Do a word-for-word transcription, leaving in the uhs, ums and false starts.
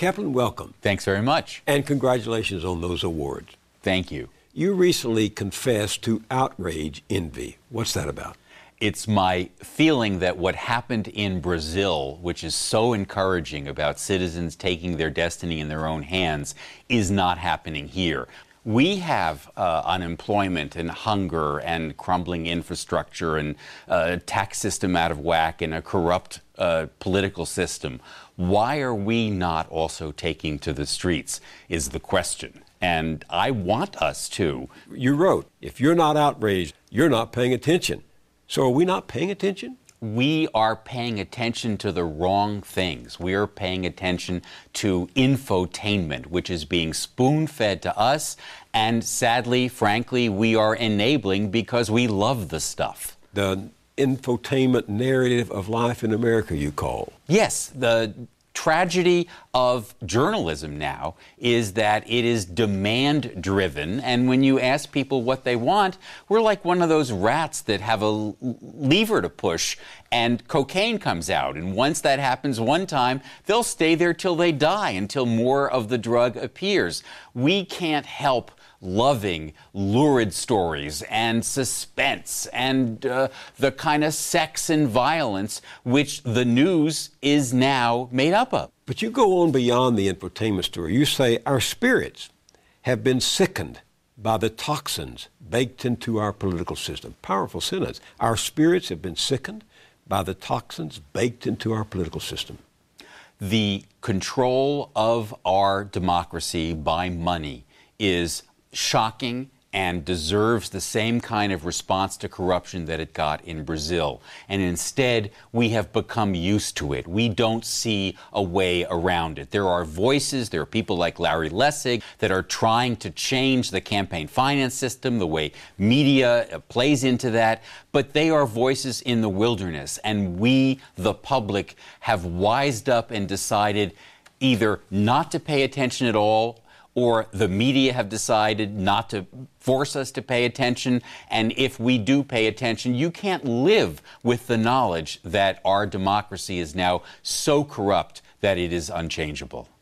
Kaplan, welcome. Thanks very much. And congratulations on those awards. Thank you. You recently confessed to outrage envy. What's that about? It's my feeling that what happened in Brazil, which is so encouraging about citizens taking their destiny in their own hands, is not happening here. We have uh, unemployment and hunger and crumbling infrastructure and a tax system out of whack and a corrupt uh, political system. Why are we not also taking to the streets is the question. And I want us to. You wrote, if you're not outraged, you're not paying attention. So are we not paying attention? We are paying attention to the wrong things. We are paying attention to infotainment, which is being spoon-fed to us. And sadly, frankly, we are enabling because we love the stuff. The infotainment narrative of life in America, you call. Yes, the tragedy of journalism now is that it is demand-driven, and when you ask people what they want, we're like one of those rats that have a lever to push, and cocaine comes out. And once that happens one time, they'll stay there till they die, until more of the drug appears. We can't help loving lurid stories and suspense and uh, the kind of sex and violence which the news is now made up of. But you go on beyond the infotainment story. You say our spirits have been sickened by the toxins baked into our political system. Powerful sentence. Our spirits have been sickened by the toxins baked into our political system. The control of our democracy by money is shocking and deserves the same kind of response to corruption that it got in Brazil. And instead, we have become used to it. We don't see a way around it. There are voices, there are people like Larry Lessig that are trying to change the campaign finance system, the way media plays into that, but they are voices in the wilderness. And we, the public, have wised up and decided either not to pay attention at all, or the media have decided not to force us to pay attention. And if we do pay attention, you can't live with the knowledge that our democracy is now so corrupt that it is unchangeable.